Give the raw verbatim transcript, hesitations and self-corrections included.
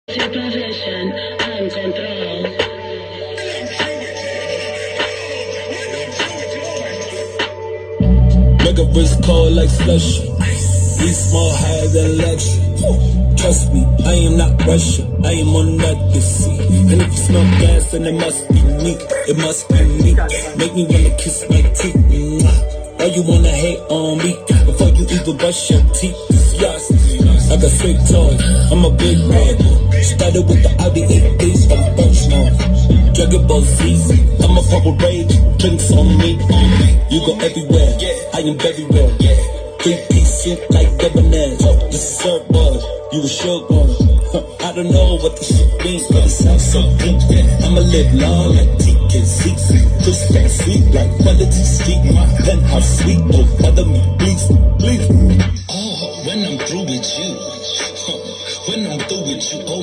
Supervision and control. Nigga wrist cold like slushy. We small higher than luxury. Trust me, I am not Russia. I am on that deceit. And if you smell gas, then it must be me. It must be me. Make me wanna kiss my teeth. Mwah. Or you wanna hate on me before you even brush your teeth. Yes, I got straight toys. I'm a big man. Started with the Audi eight days from Birchmore. Dragon Ball Z. I'm a purple rage. Drinks on me. You go everywhere. I am very well. Three-piece suit like debonair. This is surfboard. You a short one. Huh, I don't know what this shit means, but it sounds so good. I'ma live long like T K C. Crystal sweet like quality sleep. My penthouse sweet. Oh, bother me, please, please. Oh, when I'm through with you. When I'm through with you. Oh.